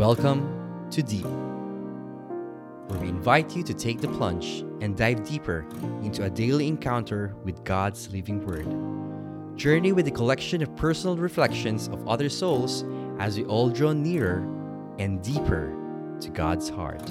Welcome to Deep, where we invite you to take the plunge and dive deeper into a daily encounter with God's living Word. Journey with a collection of personal reflections of other souls as we all draw nearer and deeper to God's heart.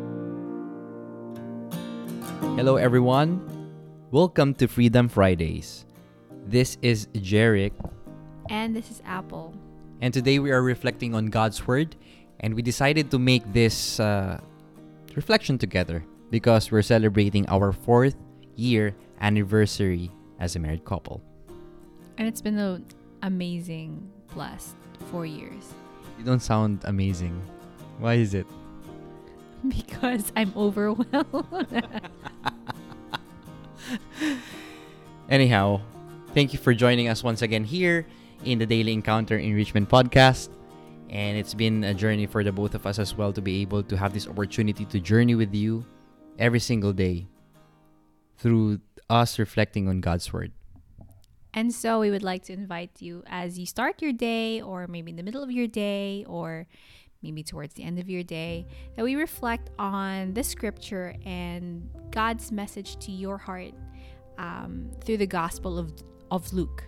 Hello everyone, welcome to Freedom Fridays. This is Jerick. And this is Apple. And today we are reflecting on God's Word, and we decided to make this reflection together because we're celebrating our 4th year anniversary as a married couple. And it's been an amazing, blessed 4 years. You don't sound amazing. Why is it? Because I'm overwhelmed. Anyhow, thank you for joining us once again here in the Daily Encounter Enrichment Podcast. And it's been a journey for the both of us as well to be able to have this opportunity to journey with you every single day through us reflecting on God's Word. And so we would like to invite you as you start your day, or maybe in the middle of your day, or maybe towards the end of your day, that we reflect on the scripture and God's message to your heart through the Gospel of Luke.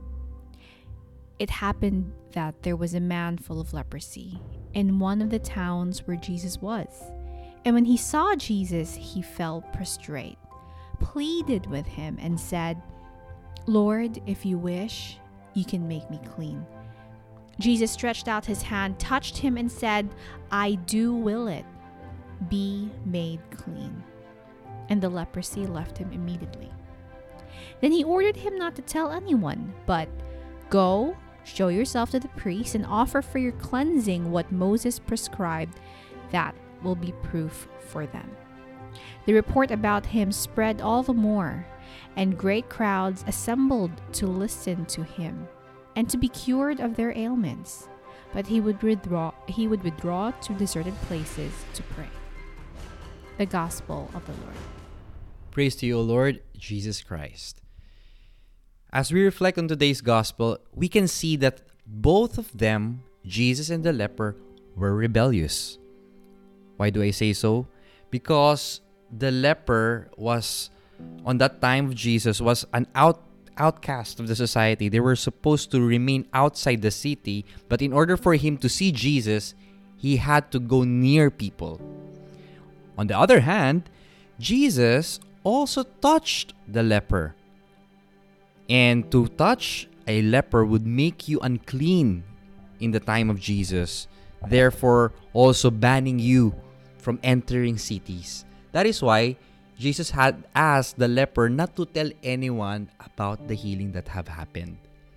It happened that there was a man full of leprosy in one of the towns where Jesus was. And when he saw Jesus, he fell prostrate, pleaded with him, and said, "Lord, if you wish, you can make me clean." Jesus stretched out his hand, touched him, and said, "I do will it. Be made clean." And the leprosy left him immediately. Then he ordered him not to tell anyone, but go, show yourself to the priest, and offer for your cleansing what Moses prescribed. That will be proof for them. The report about him spread all the more, and great crowds assembled to listen to him and to be cured of their ailments. But he would withdraw to deserted places to pray. The Gospel of the Lord. Praise to you, O Lord Jesus Christ. As we reflect on today's gospel, we can see that both of them, Jesus and the leper, were rebellious. Why do I say so? Because the leper was, on that time of Jesus, was an outcast of the society. They were supposed to remain outside the city, but in order for him to see Jesus, he had to go near people. On the other hand, Jesus also touched the leper. And to touch a leper would make you unclean in the time of Jesus, therefore also banning you from entering cities. That is why Jesus had asked the leper not to tell anyone about the healing that have happened.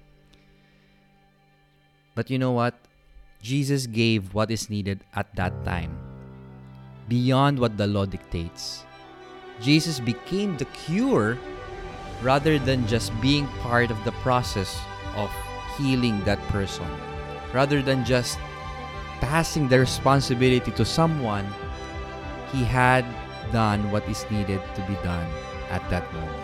But you know what? Jesus gave what is needed at that time, beyond what the law dictates. Jesus became the cure rather than just being part of the process of healing that person. Rather than just passing the responsibility to someone, he had done what is needed to be done at that moment.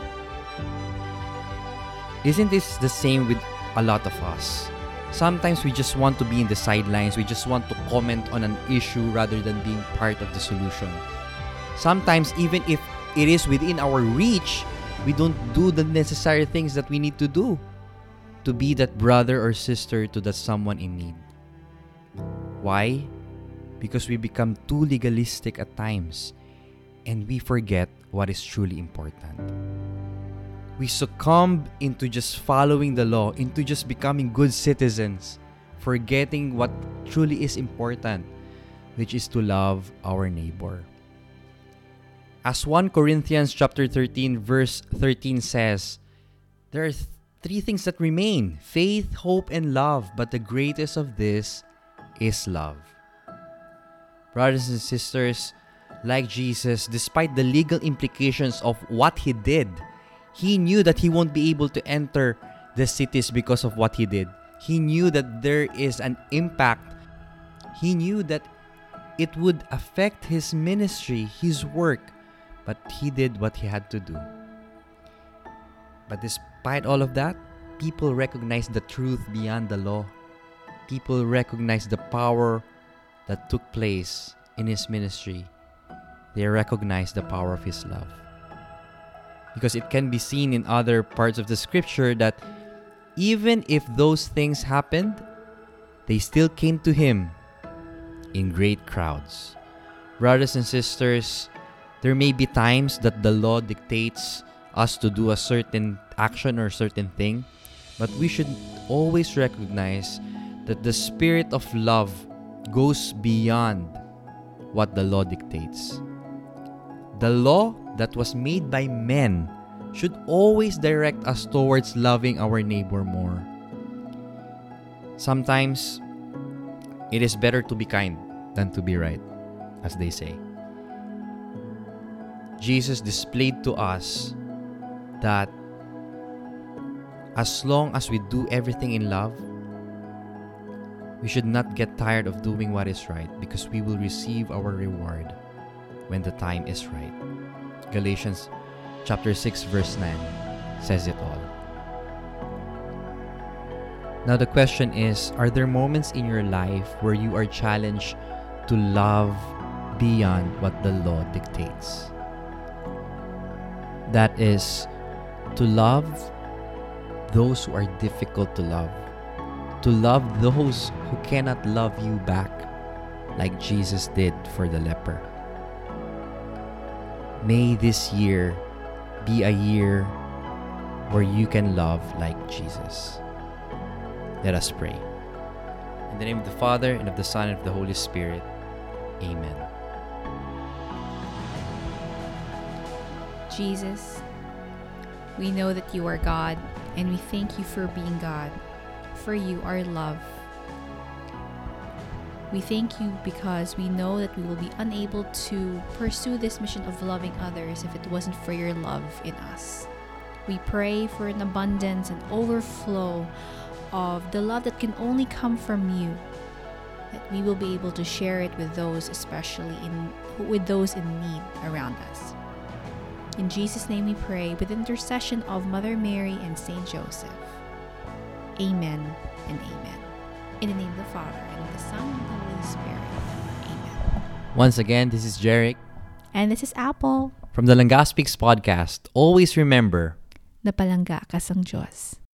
Isn't this the same with a lot of us? Sometimes we just want to be in the sidelines. We just want to comment on an issue rather than being part of the solution. Sometimes even if it is within our reach, we don't do the necessary things that we need to do to be that brother or sister to that someone in need. Why? Because we become too legalistic at times and we forget what is truly important. We succumb into just following the law, into just becoming good citizens, forgetting what truly is important, which is to love our neighbor. As 1 Corinthians chapter 13 verse 13 says, there are 3 things that remain: faith, hope, and love, but the greatest of this is love. Brothers and sisters, like Jesus, despite the legal implications of what he did, he knew that he won't be able to enter the cities because of what he did. He knew that there is an impact. He knew that it would affect his ministry, his work. But he did what he had to do. But despite all of that, people recognized the truth beyond the law. People recognized the power that took place in his ministry, they recognized the power of his love. Because it can be seen in other parts of the scripture that even if those things happened, they still came to him in great crowds. Brothers and sisters, there may be times that the law dictates us to do a certain action or certain thing, but we should always recognize that the spirit of love goes beyond what the law dictates. The law that was made by men should always direct us towards loving our neighbor more. Sometimes, it is better to be kind than to be right, as they say. Jesus displayed to us that as long as we do everything in love, we should not get tired of doing what is right, because we will receive our reward when the time is right. Galatians chapter 6 verse 9 says it all. Now the question is, are there moments in your life where you are challenged to love beyond what the law dictates? That is, to love those who are difficult to love those who cannot love you back like Jesus did for the leper. May this year be a year where you can love like Jesus. Let us pray. In the name of the Father, and of the Son, and of the Holy Spirit. Amen. Jesus, we know that you are God, and we thank you for being God, for you are love. We thank you because we know that we will be unable to pursue this mission of loving others if it wasn't for your love in us. We pray for an abundance and overflow of the love that can only come from you, that we will be able to share it with those, especially with those in need around us. In Jesus' name we pray, with intercession of Mother Mary and Saint Joseph. Amen and amen. In the name of the Father, and of the Son, and of the Holy Spirit. Amen. Once again, this is Jeric. And this is Apple. From the Langga Speaks podcast. Always remember, Napalangga ka sang Diyos.